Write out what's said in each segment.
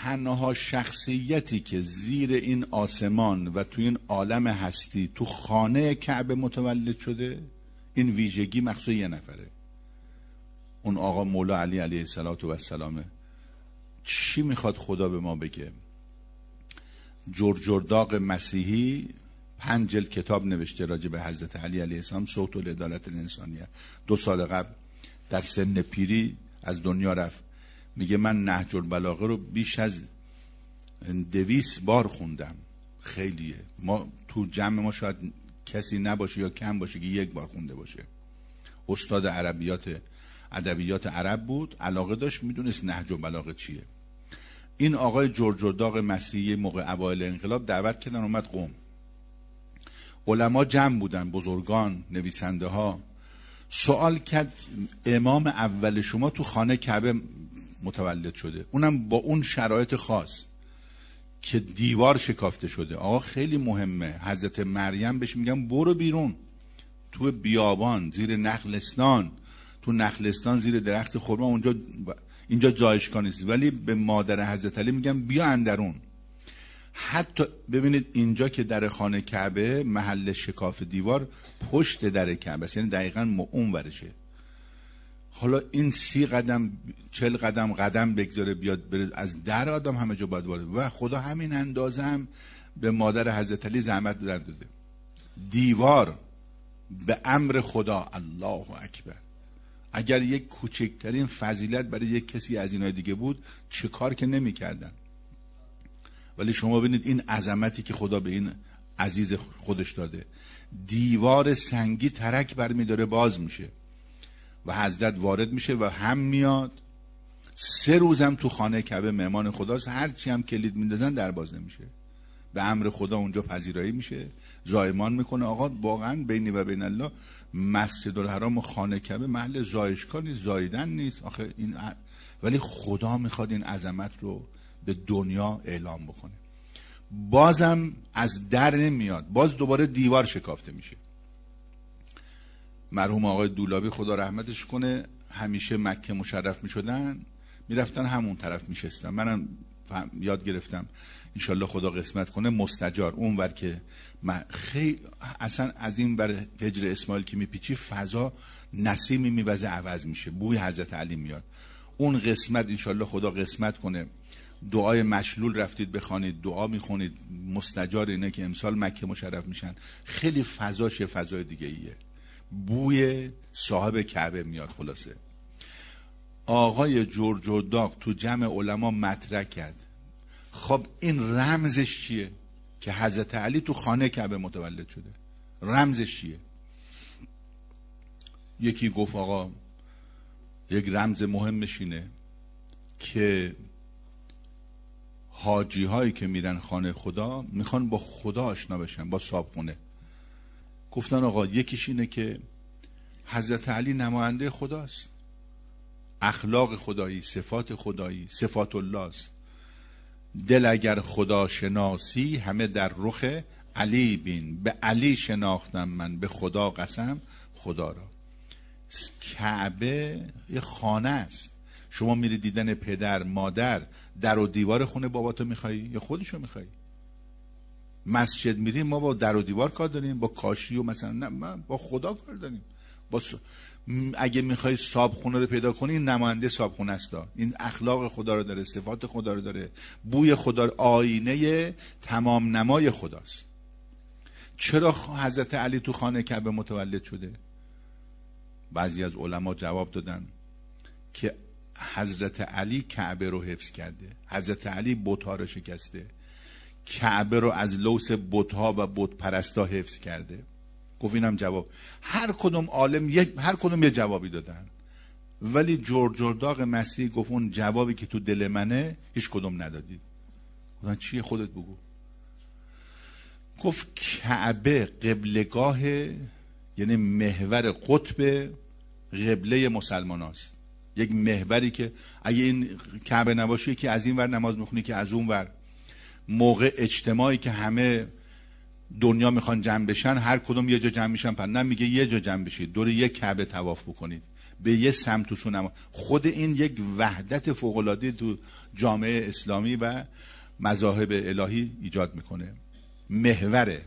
تنها شخصیتی که زیر این آسمان و تو این عالم هستی تو خانه کعبه متولد شده، این ویژگی مخصوص یه نفره، اون آقا مولا علی علیه السلام. چی میخواد خدا به ما بگه؟ جرجرداق مسیحی 5 جلد کتاب نوشته راجع به حضرت علی علیه السلام، صوت العدالت الانسانیه. 2 سال قبل در سن پیری از دنیا رفت. میگه من نهج البلاغه رو بیش از 200 بار خوندم. خیلیه. ما تو جمع ما شاید کسی نباشه یا کم باشه که 1 بار خونده باشه. استاد ادبیات عرب بود، علاقه داشت، میدونست نهج البلاغه چیه. این آقای جرجرداق مسیحی موقع اوایل انقلاب دعوت کردن اومد قم. علما جمع بودن، بزرگان، نویسنده ها. سوال کرد امام اول شما تو خانه کعبه متولد شده، اونم با اون شرایط خاص که دیوار شکافته شده. آقا خیلی مهمه. حضرت مریم بهش میگم برو بیرون تو بیابان زیر نخلستان، تو نخلستان زیر درخت خرما، اونجا اینجا جایشگاه نیست، ولی به مادر حضرت علی میگم بیا اندرون. حتی ببینید اینجا که در خانه کعبه محل شکاف دیوار پشت در کعبه است، یعنی دقیقاً اون ورشه. حالا این 30 قدم 40 قدم بگذاره بیاد بره از در آدم همه جا باید وارد. و خدا همین اندازه هم به مادر حضرت علی زحمت داده. دیوار به امر خدا. الله اکبر. اگر یک کوچکترین فضیلت برای یک کسی از اینای دیگه بود چه کار که نمی کردن. ولی شما ببینید این عظمتی که خدا به این عزیز خودش داده. دیوار سنگی ترک برمی داره باز میشه و حضرت وارد میشه و هم میاد. 3 روزم تو خانه کعبه مهمان خداست، هرچی هم کلید میندازن در باز نمیشه. به امر خدا اونجا پذیرایی میشه، زایمان میکنه. آقا واقعا بینی و بین الله مسجد الحرام و خانه کعبه محل زایشگاه نیست، زاییدن نیست آخه این. ولی خدا میخواد این عظمت رو به دنیا اعلام بکنه. بازم از در نمیاد، باز دوباره دیوار شکافته میشه. مرحوم آقای دولابی خدا رحمتش کنه همیشه مکه مشرف میشدن، میرفتن همون طرف میشستن. منم یاد گرفتم انشالله خدا قسمت کنه مستجار اون ور که خیلی اصلا از این بر هجر اسماعیل که میپیچی فضا نسیمی میوزه عوض میشه، بوی حضرت علی میاد. اون قسمت انشالله خدا قسمت کنه. دعای مشلول رفتید بخوانید، دعا میخونید، مستجار اینه که امسال مکه مشرف میشن. خیلی فضاش فضای دیگه ایه، بوی صاحب کعبه میاد. خلاصه آقای جرجرداق تو جمع علما مطرح کرد خب این رمزش چیه که حضرت علی تو خانه کعبه متولد شده؟ رمزش چیه؟ یکی گفت آقا یک رمز مهمش اینه که حاجی هایی که میرن خانه خدا میخوان با خدا آشنا بشن، با صاحبخونه. گفتن آقا یکیش اینه که حضرت علی نماینده خداست، اخلاق خدایی، صفات خدایی، صفات الله است. دل اگر خدا شناسی همه در رخ علی بین، به علی شناختم من به خدا قسم خدا را. کعبه یه خانه است. شما میری دیدن پدر مادر، در و دیوار خونه باباتو میخوایی یا خودشو میخوایی؟ مسجد میریم ما با در و دیوار کار داریم، با کاشی و مثلا نه، ما با خدا کار داریم. اگه میخوای صابخونه رو پیدا کنی این نماینده صابخونه است، این اخلاق خدا رو داره، صفات خدا رو داره، بوی خدا، آینه تمام نمای خداست. چرا حضرت علی تو خانه کعبه متولد شده؟ بعضی از علما جواب دادن که حضرت علی کعبه رو حفظ کرده، حضرت علی بت‌ها رو شکسته، کعبه رو از لوث بت‌ها و بت پرستا حفظ کرده. گفت اینم جواب. هر کدوم عالم هر کدوم یه جوابی دادن، ولی جرجرداق مسیح گفت اون جوابی که تو دل منه هیچ کدوم ندادید. گفتن چیه؟ خودت بگو. گفت کعبه قبلگاه، یعنی محور قطب قبله مسلمان هاست. یک محوری که اگه این کعبه نباشه که از این ور نماز میخونی که از اون ور. موقع اجتماعی که همه دنیا میخوان جمع بشن هر کدوم یه جا جمع میشن، پر نه میگه یه جا جمع بشید دور یک کعبه طواف بکنید. به یه سمت و سو خود این یک وحدت فوق‌العاده تو جامعه اسلامی و مذاهب الهی ایجاد میکنه. محوره.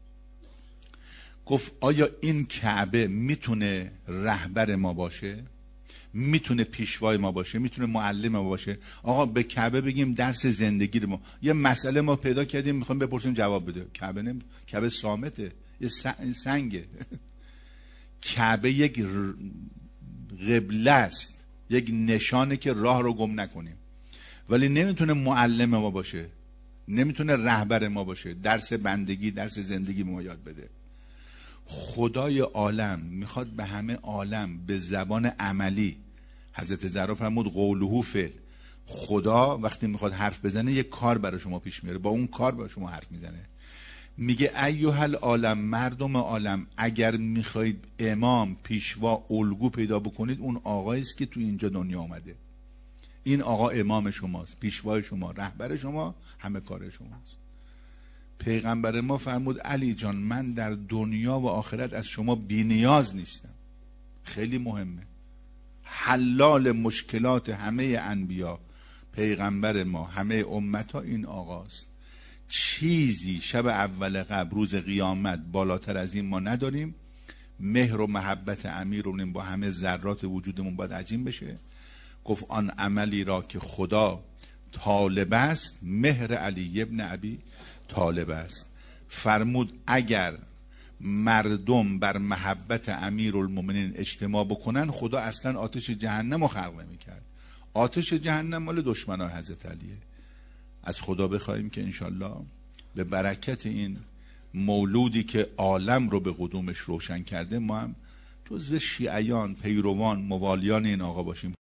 گفت آیا این کعبه میتونه رهبر ما باشه؟ میتونه پیشوای ما باشه؟ میتونه معلم ما باشه؟ آقا به کعبه بگیم درس زندگی رو ما، یه مسئله ما پیدا کردیم میخوایم بپرسیم جواب بده. کعبه کعبه صامته، یه سنگه. کعبه یک قبله است، یک نشانه که راه رو گم نکنیم، ولی نمیتونه معلم ما باشه، نمیتونه رهبر ما باشه، درس بندگی، درس زندگی ما یاد بده. خدای عالم میخواد به همه عالم به زبان عملی، حضرت زهرا فرمود قوله فعل، خدا وقتی میخواد حرف بزنه یک کار برای شما پیش میاره، با اون کار برای شما حرف میزنه. میگه ایها العالم، مردم عالم، اگر میخواید امام، پیشوا، الگو پیدا بکنید، اون آقایی است که تو اینجا دنیا آمده. این آقا امام شماست، پیشوای شما، رهبر شما، همه کار شماست. پیغمبر ما فرمود علی جان من در دنیا و آخرت از شما بی نیاز نیستم. خیلی مهمه. حلال مشکلات همه انبیا، پیغمبر ما، همه امتا این آقاست. چیزی شب اول قبر، روز قیامت بالاتر از این ما نداریم. مهر و محبت امیرونیم با همه ذرات وجودمون باید عجین بشه. گفت آن عملی را که خدا طالب است، مهر علی ابن ابی طالب است. فرمود اگر مردم بر محبت امیرالمومنین اجتماع بکنن، خدا اصلا آتش جهنم رو خلق نمی‌کرد. آتش جهنم مال دشمنان حضرت علیه. از خدا بخوایم که انشالله به برکت این مولودی که عالم رو به قدومش روشن کرده، ما هم جزو شیعیان، پیروان، موالیان این آقا باشیم.